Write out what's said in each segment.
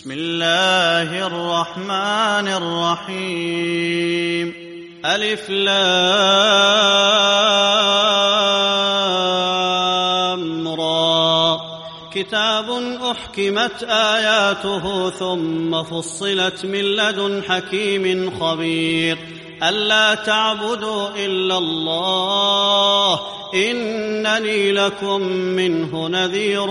بسم الله الرحمن الرحيم ألف لام را كتاب أحكمت آياته ثم فصلت من لدن حكيم خبير ألا تعبدوا إلا الله إنني لكم منه نذير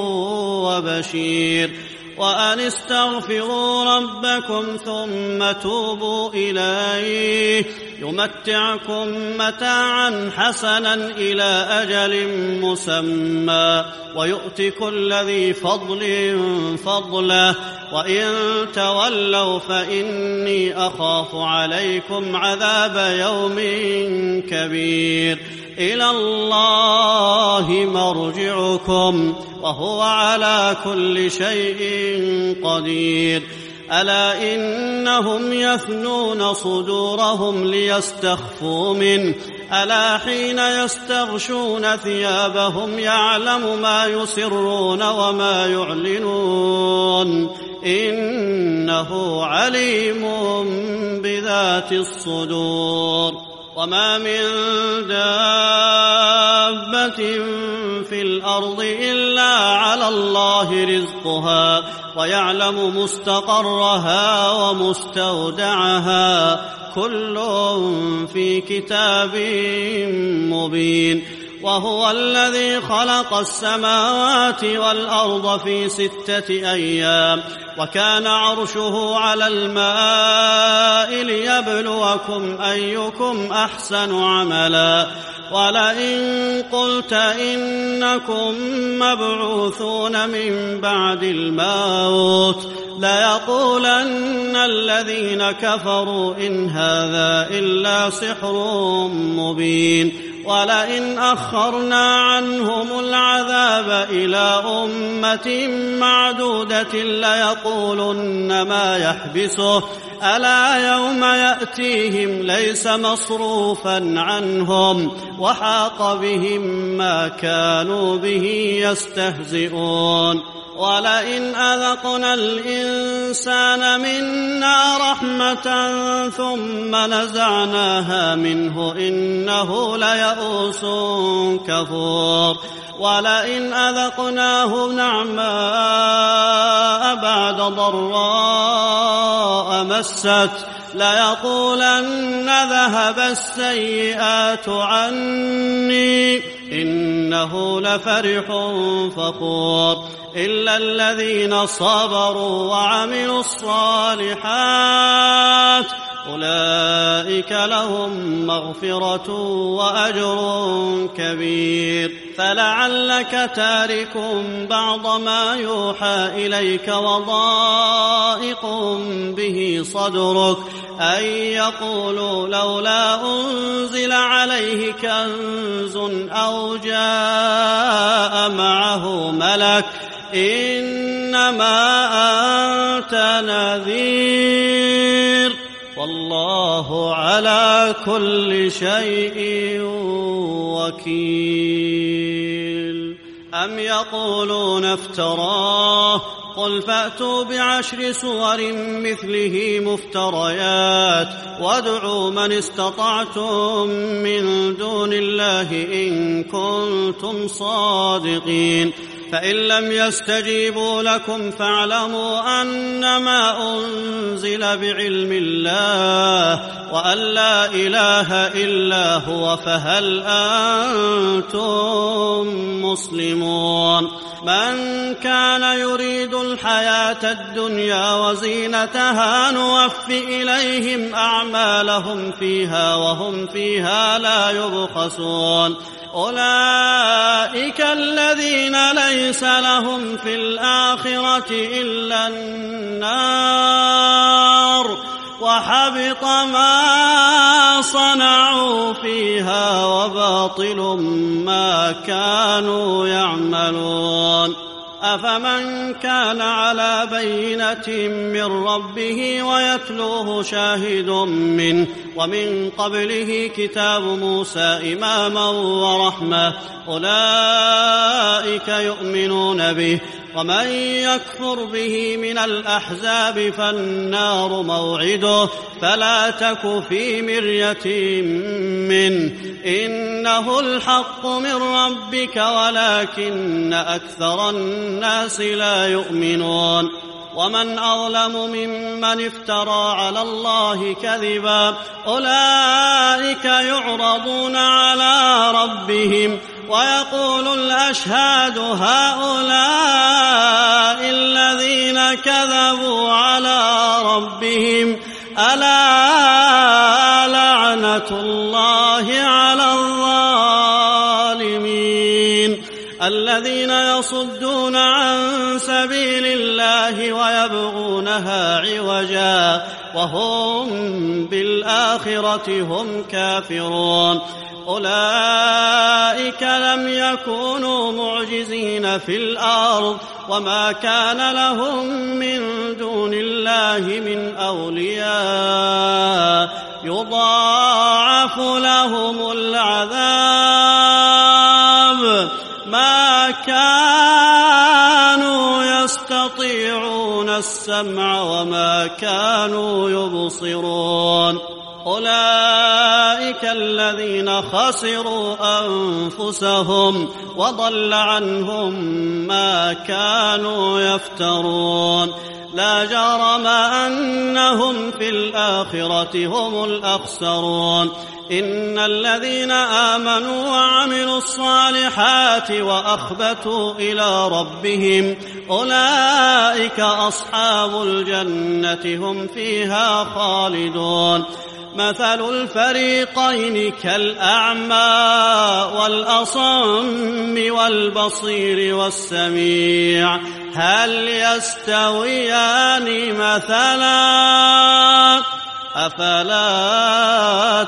وبشير وأن استغفروا ربكم ثم توبوا إليه يمتعكم متاعا حسنا إلى أجل مسمى ويؤت كل ذي فضل فضله وإن تولوا فإني أخاف عليكم عذاب يوم كبير إلى الله مرجعكم وهو على كل شيء قدير ألا إنهم يثنون صدورهم ليستخفوا منه ألا حين يستغشون ثيابهم يعلم ما يسرون وما يعلنون إنه عليم بذات الصدور وما من دابة في الأرض إلا على الله رزقها ويعلم مستقرها ومستودعها كل في كتاب مبين وهو الذي خلق السماوات والأرض في 6 أيام وكان عرشه على الماء ليبلوكم أيكم أحسن عملا ولئن قلت إنكم مبعوثون من بعد الموت ليقولن الذين كفروا إن هذا إلا سحر مبين ولئن أخرنا عنهم العذاب إلى أمة معدودة ليقولن ما يحبسه ألا يوم يأتيهم ليس مصروفا عنهم وحاق بهم ما كانوا به يستهزئون ولئن أذقنا الإنسان منا رحمة ثم نزعناها منه إنه ليئوس كفور ولئن أذقناه نعماء بعد ضراء مست ليقولن ذهب السيئات عني إنه لفرح فخور إلا الذين صبروا وعملوا الصالحات أولئك لهم مغفرة وأجر كبير فلعلك تارك بعض ما يوحى إليك وضائق به صدرك أن يقولوا لولا أنزل عليه كنز أو جاء معه ملك إنما أنت نذير والله على كل شيء وكيل أم يقولون افتراه قل فأتوا ب10 سور مثله مفتريات وادعوا من استطعتم من دون الله إن كنتم صادقين فإن لم يستجيبوا لكم فاعلموا أنما أنزل بعلم الله وأن لا إله إلا هو فهل أنتم مسلمون من كان يريد الحياة الدنيا وزينتها نوف إليهم أعمالهم فيها وهم فيها لا يبخسون أولئك الذين ليس لهم في الآخرة إلا النار وحبط ما صنعوا فيها وباطل ما كانوا يعملون أفمن كان على بينة من ربه ويتلوه شاهد منه ومن قبله كتاب موسى إماما ورحمة أولئك يؤمنون به ومن يكفر به من الأحزاب فالنار موعده فلا تك في مرية منه إنه الحق من ربك ولكن أكثر الناس لا يؤمنون ومن أظلم ممن افترى على الله كذبا أولئك يعرضون على ربهم ويقول الأشهاد هؤلاء الذين كذبوا على ربهم ألا لعنة الله على الظالمين الذين يصدون عن سبيل الله ويبغونها عوجا وهم بالآخرة هم كافرون أولئك لم يكونوا معجزين في الأرض وما كان لهم من دون الله من أولياء يضاعف لهم العذاب ما كانوا يستطيعون السمع وما كانوا يبصرون أولئك الذين خسروا أنفسهم وضل عنهم ما كانوا يفترون لا جرم أنهم في الآخرة هم الأخسرون إن الذين آمنوا وعملوا الصالحات وأخبتوا إلى ربهم أولئك أصحاب الجنة هم فيها خالدون مثل الفريقين كالأعمى والأصم والبصير والسميع هل يستويان مثلا أفلا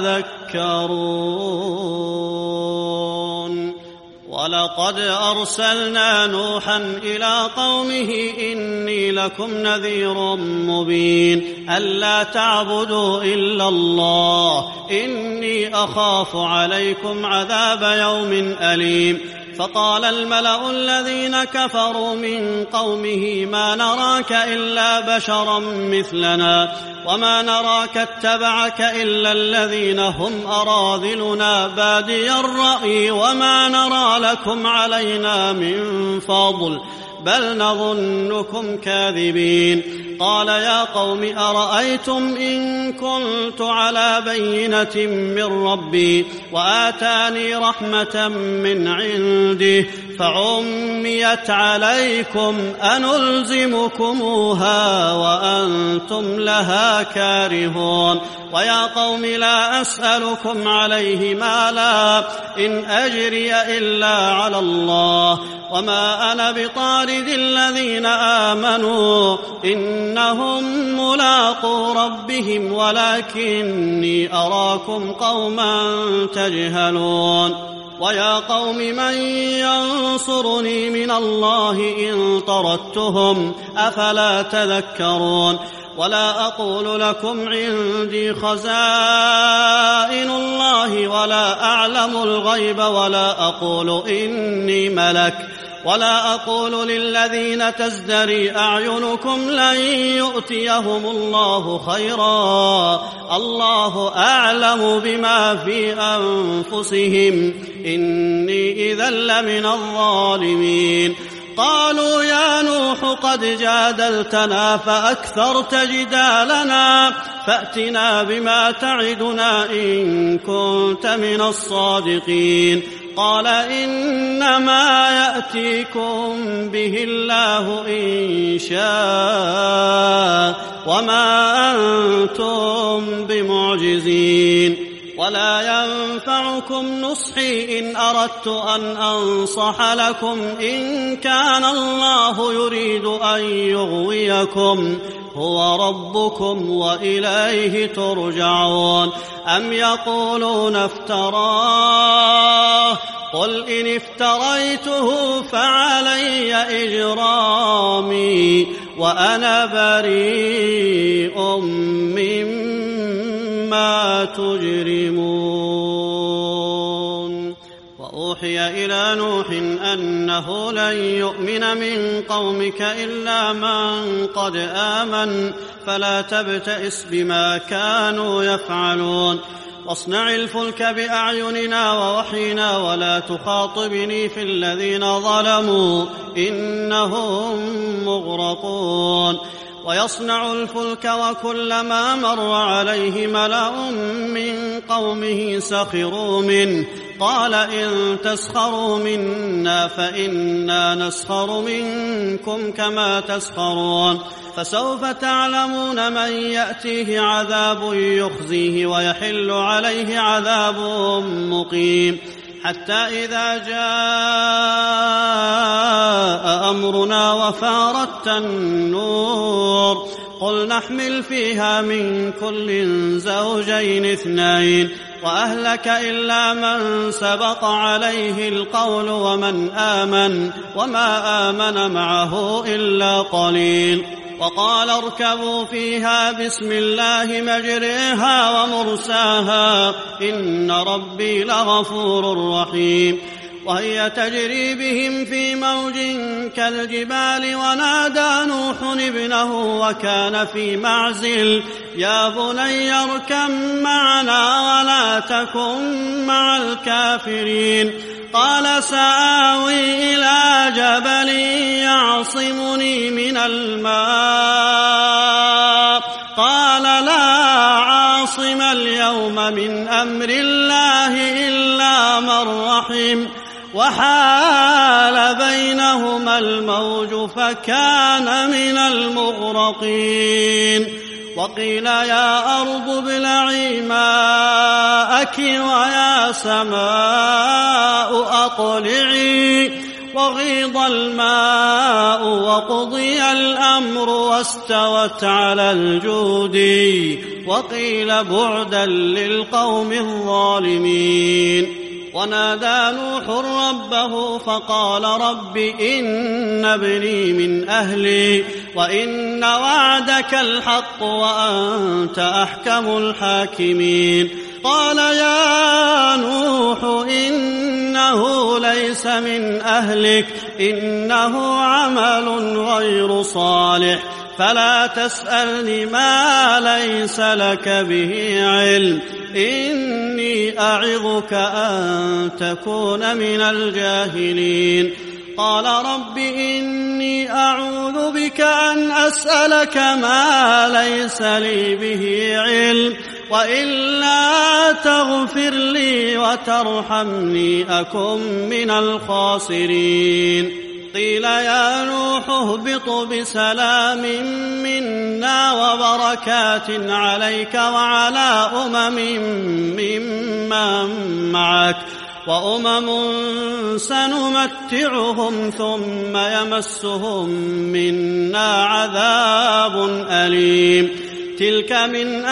تذكرون ولقد أرسلنا نوحا إلى قومه إني لكم نذير مبين ألا تعبدوا إلا الله إني أخاف عليكم عذاب يوم أليم فقال الملأ الذين كفروا من قومه ما نراك إلا بشرا مثلنا وما نراك اتبعك إلا الذين هم أراذلنا بادي الرأي وما نرى لكم علينا من فضل بل نظنكم كاذبين قال يا قوم أرأيتم إن كنت على بينة من ربي وآتاني رحمة من عنده فعميت عليكم أنلزمكموها وأنتم لها كارهون ويا قوم لا أسألكم عليه مالا إن أجري إلا على الله وما أنا بطارد الذين آمنوا إنهم ملاقو ربهم ولكني أراكم قوما تجهلون ويا قوم من ينصرني من الله إن طردتهم أفلا تذكرون ولا أقول لكم عندي خزائن الله ولا أعلم الغيب ولا أقول إني ملك ولا أقول للذين تزدري أعينكم لن يؤتيهم الله خيرا الله أعلم بما في أنفسهم إني إذا لمن الظالمين قالوا يا نوح قد جادلتنا فأكثرت جدالنا فأتنا بما تعدنا إن كنت من الصادقين قال إنما يأتيكم به الله إن شاء وما أنتم بمعجزين ولا ينفعكم نصحي إن أردت أن أنصح لكم إن كان الله يريد أن يغويكم هو ربكم وإليه ترجعون أم يقولون افتراه قل إن افتريته فعلي إجرامي وأنا بريء مما تجرمون أوحي إلى نوح أنه لن يؤمن من قومك إلا من قد آمن فلا تبتئس بما كانوا يفعلون واصنع الفلك بأعيننا ووحينا ولا تخاطبني في الذين ظلموا إنهم مغرقون ويصنع الفلك وكلما مر عليه ملأ من قومه سخروا منه قال إن تسخروا منا فإنا نسخر منكم كما تسخرون فسوف تعلمون من يأتيه عذاب يخزيه ويحل عليه عذاب مقيم حتى إذا جاء أمرنا وفارت النور قل نحمل فيها من كل زوجين اثنين وأهلك إلا من سبق عليه القول ومن آمن وما آمن معه إلا قليل وقال اركبوا فيها بسم الله مجريها ومرساها إن ربي لغفور رحيم وهي تجري بهم في موج كالجبال ونادى نوح ابنه وكان في معزل يا بني اركب معنا ولا تكن مع الكافرين قال سآوي إلى جبل يعصمني من الماء قال لا عاصم اليوم من أمر الله إلا من رحم وحال بينهما الموج فكان من المغرقين وقيل يا أرض ابلعي ماءك ويا سماء أقلعي وغيض الماء وقضي الأمر واستوت على الجود وقيل بعدا للقوم الظالمين ونادى نوح ربه فقال رب إن ابني من أهلي وإن وعدك الحق وأنت أحكم الحاكمين قال يا نوح إنه ليس من أهلك إنه عمل غير صالح فلا تسألني ما ليس لك به علم إني أعظك أن تكون من الجاهلين قال رب إني أعوذ بك أن أسألك ما ليس لي به علم وإلا تغفر لي وترحمني أكن من الخاسرين قيل يا نوح اهبط بسلام منا وبركات عليك وعلى ممن معك وأمم سنمتعهم ثم يمسهم منا عذاب أليم تلك من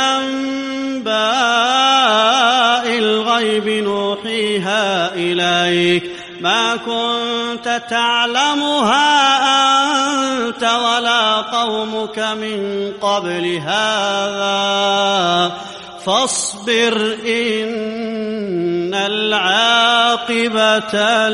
أنباء الغيب نوحيها إليك ما كنت تعلمها أنت ولا قومك من قبل هذا فاصبر إن العاقبة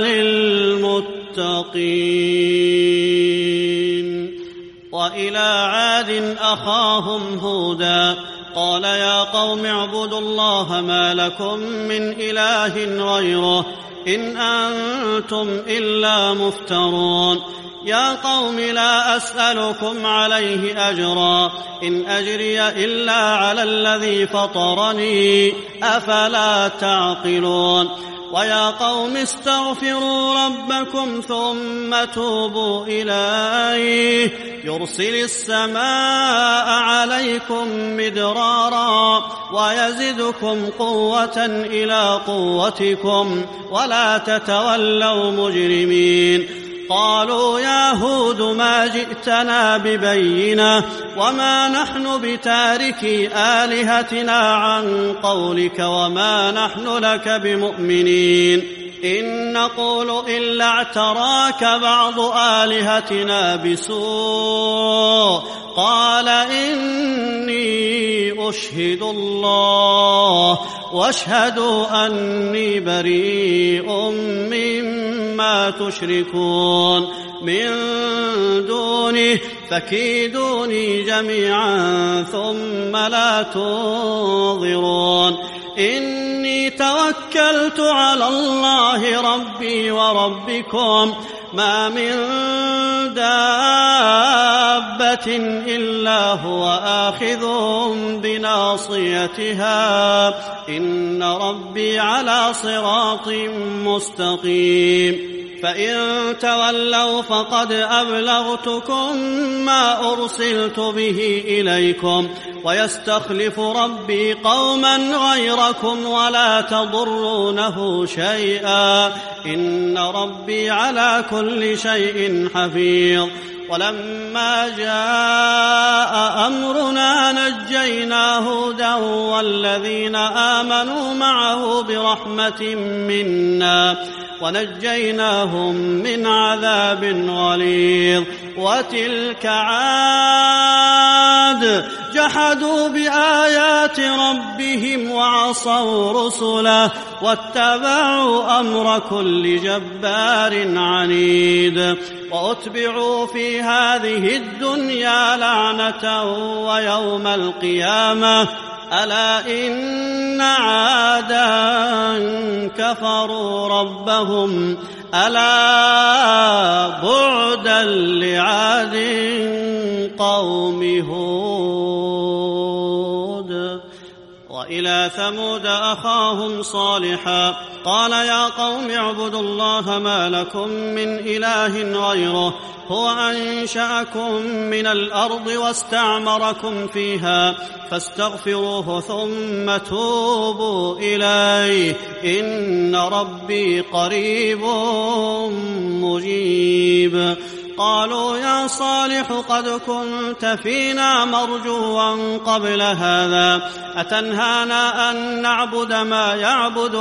للمتقين وإلى عاد أخاهم هودا قال يا قوم اعبدوا الله ما لكم من إله غيره إن أنتم إلا مفترون يا قوم لا أسألكم عليه أجرا إن أجري إلا على الذي فطرني أفلا تعقلون ويا قوم استغفروا ربكم ثم توبوا إليه يرسل السماء عليكم مدرارا ويزدكم قوة إلى قوتكم ولا تتولوا مجرمين قالوا يا هود ما جئتنا ببينة وما نحن بتاركي آلهتنا عن قولك وما نحن لك بمؤمنين إن نقول إلا اعتراك بعض آلهتنا بسوء قال إني أشهد الله واشهدوا أني بريء مما تشركون من دونه فكيدوني جميعا ثم لا تنظرون إني توكلت على الله ربي وربكم ما من دابة إلا هو آخذ بناصيتها إن ربي على صراط مستقيم فإن تولوا فقد أبلغتكم ما أرسلت به إليكم ويستخلف ربي قوما غيركم ولا تضرونه شيئا إن ربي على كل شيء حفيظ ولما جاء أمرنا نجينا هودا والذين آمنوا معه برحمة منا ونجيناهم من عذاب غليظ وتلك عاد جحدوا بآيات ربهم وعصوا رسله واتبعوا أمر كل جبار عنيد وأتبعوا في هذه الدنيا لعنة ويوم القيامة ألا إن عادا كفروا ربهم ألا بعدا لعاد قوم هود وإلى ثمود أخاهم صالحا قال يا قوم اعبدوا الله ما لكم من إله غيره هو أنشأكم من الأرض واستعمركم فيها فاستغفروه ثم توبوا إليه إن ربي قريب مجيب قالوا يا صالح قد كنت فينا مرجوا قبل هذا أتنهانا أن نعبد ما يعبد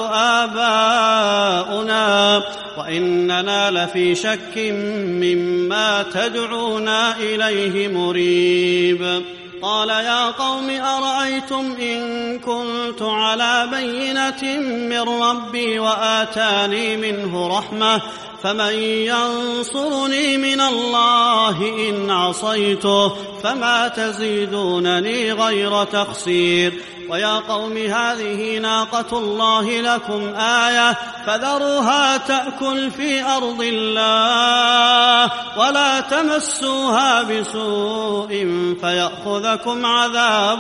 آباؤنا وإننا لفي شك مما تدعونا إليه مريب قال يا قوم أرأيتم إن كنت على بينة من ربي وآتاني منه رحمة فمن ينصرني من الله إن عصيته فما تزيدونني غير تخسير ويا قوم هذه ناقة الله لكم آية فذروها تأكل في أرض الله ولا تمسوها بسوء فيأخذكم عذاب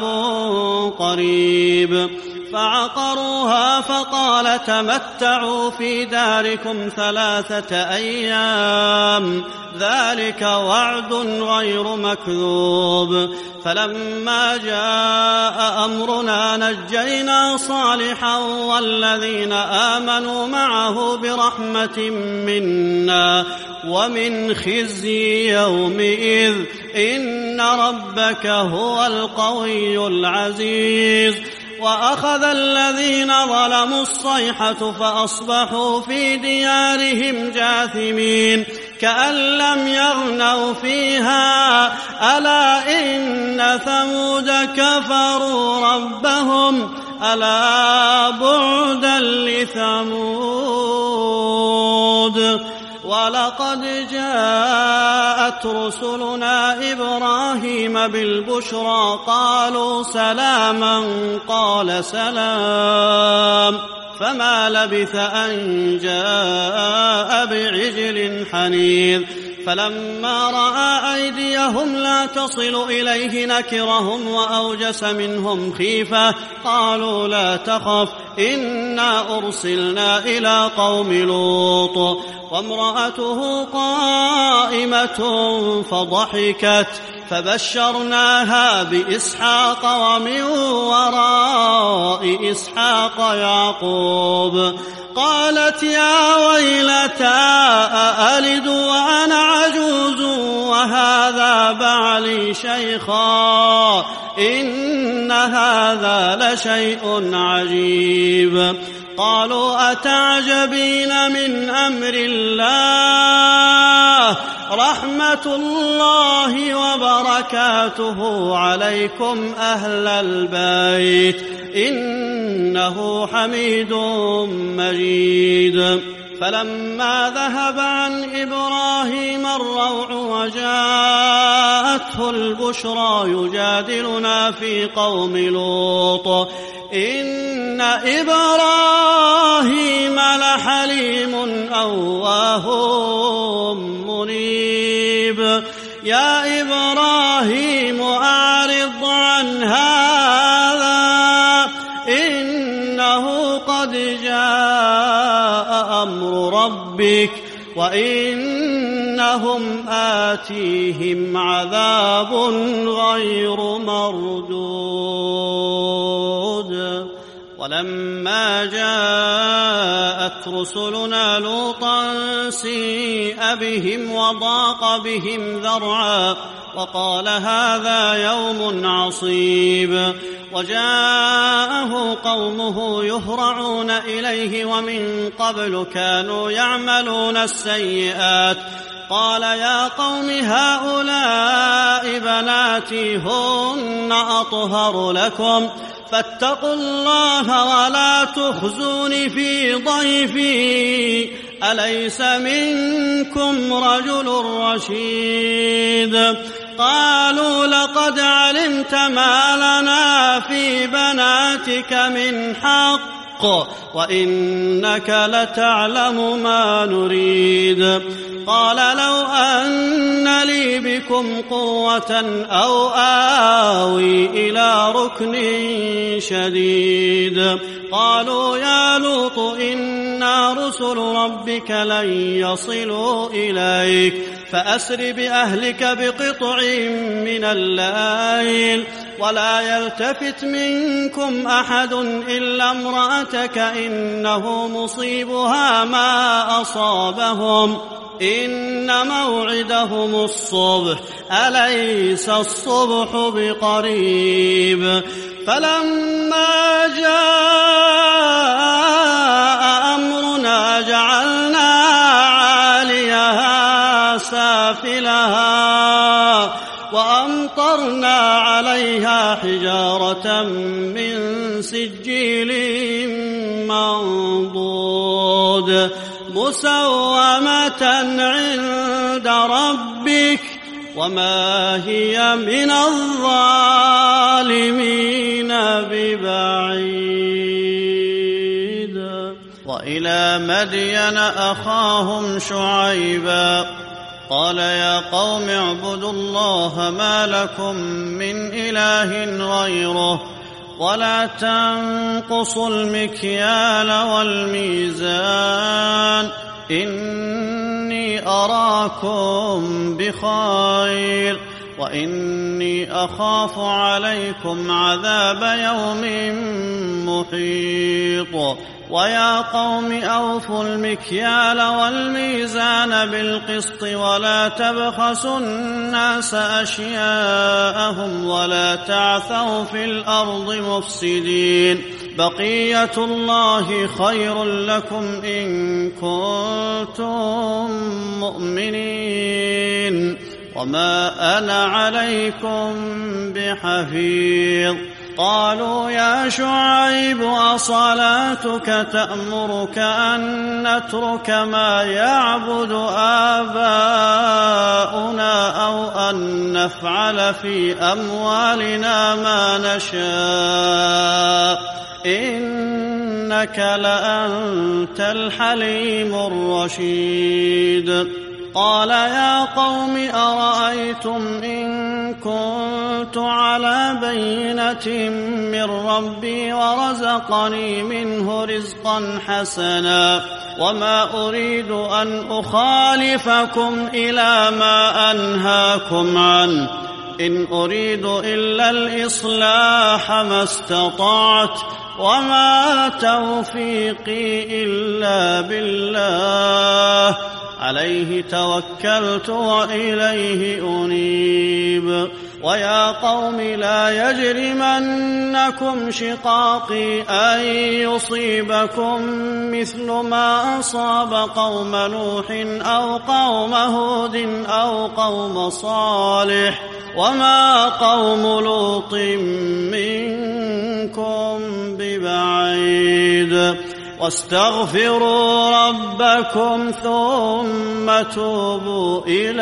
قريب فعقروها فقال تمتعوا في داركم 3 أيام ذلك وعد غير مكذوب فلما جاء أمرنا نجينا صالحا والذين آمنوا معه برحمة منا ومن خزي يومئذ إن ربك هو القوي العزيز وأخذ الذين ظلموا الصيحة فأصبحوا في ديارهم جاثمين كأن لم يغنوا فيها ألا إن ثمود كفروا ربهم ألا بعدا لثمود ولقد جاءت رسلنا إبراهيم بالبشرى قالوا سلاما قال سلام فما لبث أن جاء بعجل حنيذ فلما رأى أيديهم لا تصل إليه نكرهم وأوجس منهم خيفة قالوا لا تخف إنا أرسلنا إلى قوم لوط وامرأته قائمة فضحكت فبشرناها بإسحاق ومن وراء إسحاق يعقوب قالت يا ويلتى أألد وأنا عجوز وهذا بعلي شيخا إن هذا لشيء عجيب قالوا أتعجبين من أمر الله رحمة الله وبركاته عليكم أهل البيت إنه حميد مجيد. فلما ذهب عن إبراهيم الروع وجاءته البشرى يجادلنا في قوم لوط إن إبراهيم لحليم أواه منيب. يا إبراهيم أعرض عن هذا إنه قد جاء أمر ربك وإنهم آتيهم عذاب غير مردود. ولما جاءت رسلنا لوطا سيء بهم وضاق بهم ذرعا وقال هذا يوم عصيب. وجاءه قومه يهرعون إليه ومن قبل كانوا يعملون السيئات. قال يا قوم هؤلاء بناتي هن أطهر لكم فاتقوا الله ولا تخزوني في ضيفي أليس منكم رجل رشيد. قالوا لقد علمت ما لنا في بناتك من حق وإنك لتعلم ما نريد. قال لو أن لي بكم قوة أو آوي إلى ركن شديد. قالوا يا لوط إنا رسل ربك لن يصلوا إليك فأسر بأهلك بقطع من الليل ولا يلتفت منكم أحد إلا امرأتك إنه مصيبها ما أصابهم إن موعدهم الصبح أليس الصبح بقريب. فلما جاء أمرنا جعلنا عاليها سافلها وأمطرنا عليها حجارة من سجيل منضود مسومة عند ربك وما هي من الظالمين ببعيد. وإلى مدين أخاهم شعيبا قال يا قوم اعبدوا الله ما لكم من إله غيره ولا تنقصوا المكيال والميزان إني أراكم بخير وإني أخاف عليكم عذاب يوم محيط. ويا قوم أوفوا المكيال والميزان بالقسط ولا تبخسوا الناس أشياءهم ولا تعثوا في الأرض مفسدين. بقية الله خير لكم إن كنتم مؤمنين وما أنا عليكم بحفيظ. قالوا يا شعيب أصلاتك تأمرك أن نترك ما يعبد آباؤنا أو أن نفعل في أموالنا ما نشاء إنك لأنت الحليم الرشيد. قال يا قوم أرأيتم إن كنت على بينة من ربي ورزقني منه رزقا حسنا وما أريد أن أخالفكم إلى ما أنهاكم عنه إن أريد إلا الإصلاح ما استطعت وما توفيقي إلا بالله عليه توكلت وإليه أنيب. ويا قوم لا يجرمنكم شقاقي أن يصيبكم مثل ما أصاب قوم نوح أو قوم هود أو قوم صالح وما قوم لوط منكم ببعيد واستغفروا ربكم ثم توبوا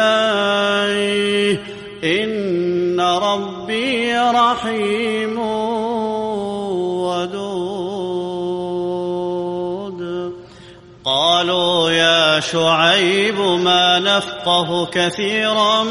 إليه إن ربي رحيم ودود. قالوا يا شعيب ما نفقه كثيرا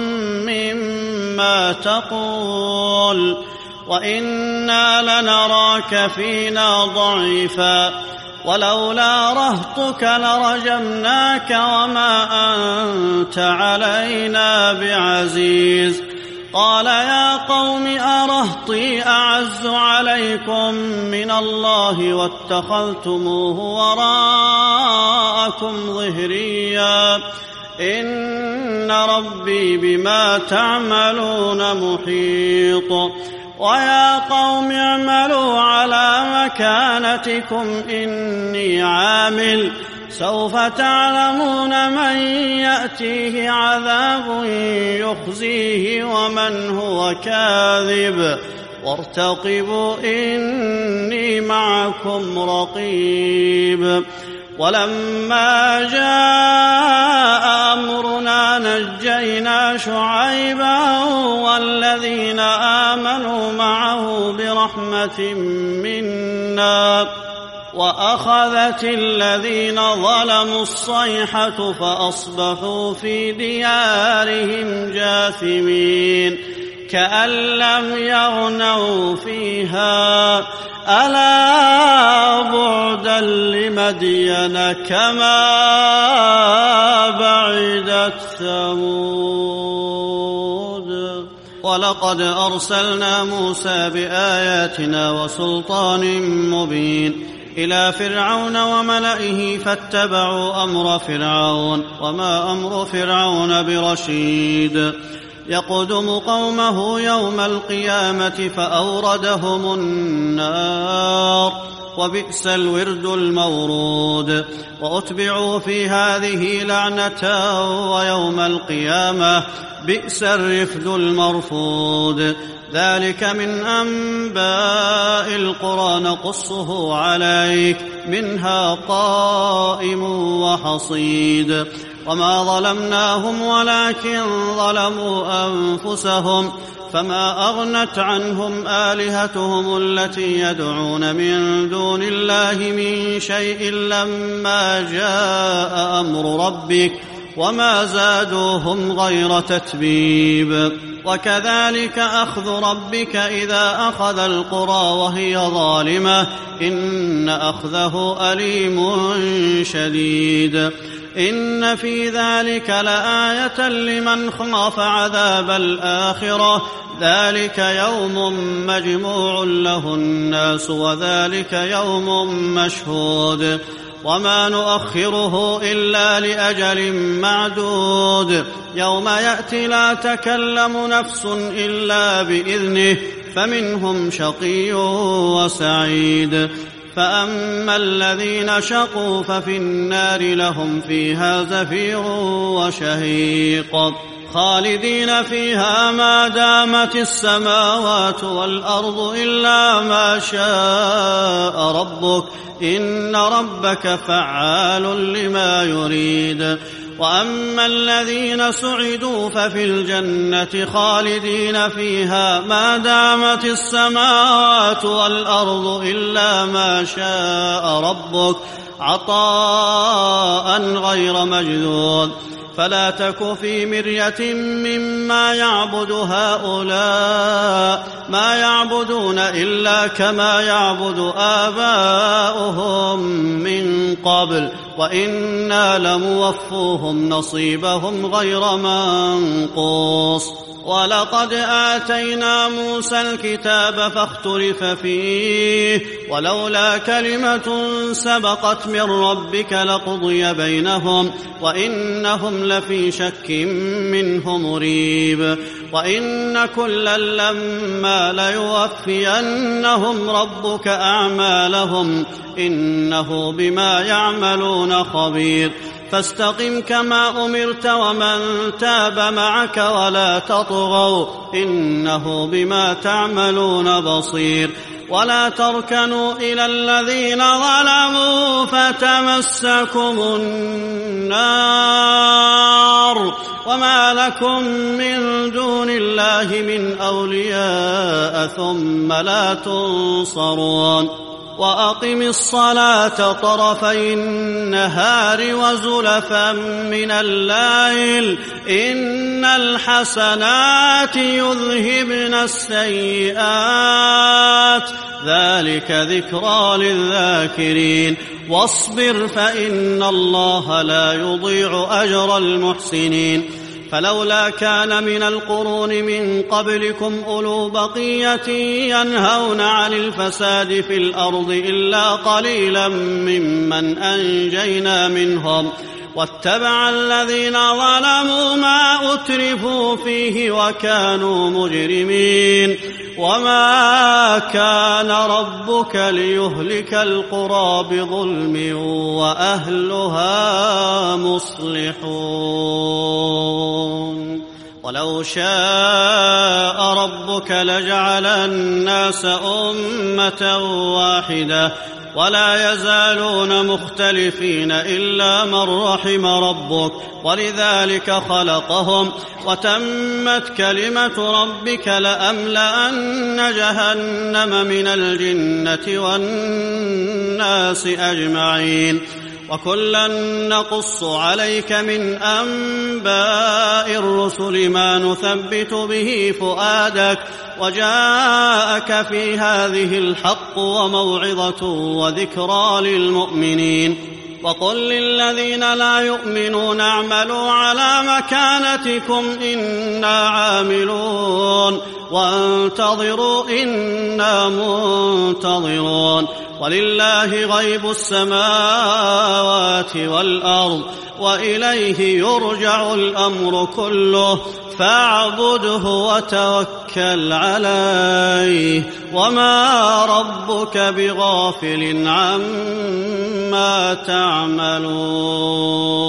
مما تقول وإنا لنراك فينا ضعيفا ولولا رهطك لرجمناك وما أنت علينا بعزيز. قال يا قوم أرهطي أعز عليكم من الله واتخذتموه وراءكم ظهريا إن ربي بما تعملون محيط. ويا قوم اعملوا على مكانتكم إني عامل سوف تعلمون من يأتيه عذاب يخزيه ومن هو كاذب وارتقبوا إني معكم رقيب. ولما جاء أمرنا نجينا شعيبا والذين آمنوا معه برحمة منا وأخذت الذين ظلموا الصيحة فأصبحوا في ديارهم جاثمين كأن لم يغنوا فيها ألا بعدا لمدين كما بعدت ثمود. ولقد أرسلنا موسى بآياتنا وسلطان مبين إلى فرعون وملئه فاتبعوا أمر فرعون وما أمر فرعون برشيد. يقدم قومه يوم القيامة فأوردهم النار وبئس الورد المورود. وأتبعوا في هذه لعنة ويوم القيامة بئس الرفد المرفود. ذلك من أنباء القرى نقصه عليك منها قائم وحصيد. وما ظلمناهم ولكن ظلموا أنفسهم فما أغنت عنهم آلهتهم التي يدعون من دون الله من شيء لما جاء أمر ربك وما زادوهم غير تتبيب. وكذلك أخذ ربك إذا أخذ القرى وهي ظالمة إن أخذه أليم شديد. إن في ذلك لآية لمن خاف عذاب الآخرة ذلك يوم مجموع له الناس وذلك يوم مشهود. وما نؤخره إلا لأجل معدود يوم يأتي لا تكلم نفس إلا بإذنه فمنهم شقي وسعيد. فأما الذين شقوا ففي النار لهم فيها زفير وشهيق خالدين فيها ما دامت السماوات والأرض إلا ما شاء ربك إن ربك فعال لما يريد. وأما الذين سعدوا ففي الجنة خالدين فيها ما دامت السماوات والأرض إلا ما شاء ربك عطاء غير مجذوذ. فلا تك في مرية مما يعبد هؤلاء ما يعبدون إلا كما يعبد آباؤهم من قبل وإنا لموفوهم نصيبهم غير منقوص. ولقد آتينا موسى الكتاب فاختلف فيه ولولا كلمة سبقت من ربك لقضي بينهم وإنهم لفي شك منه مريب. وإن كلا لما ليوفينهم ربك أعمالهم إنه بما يعملون خبير فاستقم كما أمرت ومن تاب معك ولا تطغوا إنه بما تعملون بصير ولا تركنوا إلى الذين ظلموا فتمسكم النار وما لكم من دون الله من أولياء ثم لا تنصرون وأقم الصلاة طرفي النهار وزلفا من الليل إن الحسنات يذهبن السيئات ذلك ذكرى للذاكرين واصبر فإن الله لا يضيع أجر المحسنين فلولا كان من القرون من قبلكم أولو بقية ينهون عن الفساد في الأرض إلا قليلا ممن أنجينا منهم واتبع الذين ظلموا ما أترفوا فيه وكانوا مجرمين وما كان ربك ليهلك القرى بظلم وأهلها مصلحون ولو شاء ربك لجعل الناس أمة واحدة ولا يزالون مختلفين إلا من رحم ربك ولذلك خلقهم وتمت كلمة ربك لأملأن جهنم من الجنة والناس أجمعين وكلا نقص عليك من أنباء الرسل ما نثبت به فؤادك وجاءك في هذه الحق وموعظة وذكرى للمؤمنين وقل للذين لا يؤمنون اعملوا على مكانتكم إنا عاملون وانتظروا إنا منتظرون ولله غيب السماوات والأرض وإليه يرجع الأمر كله فاعبده وتوكل عليه وما ربك بغافل عما تعملون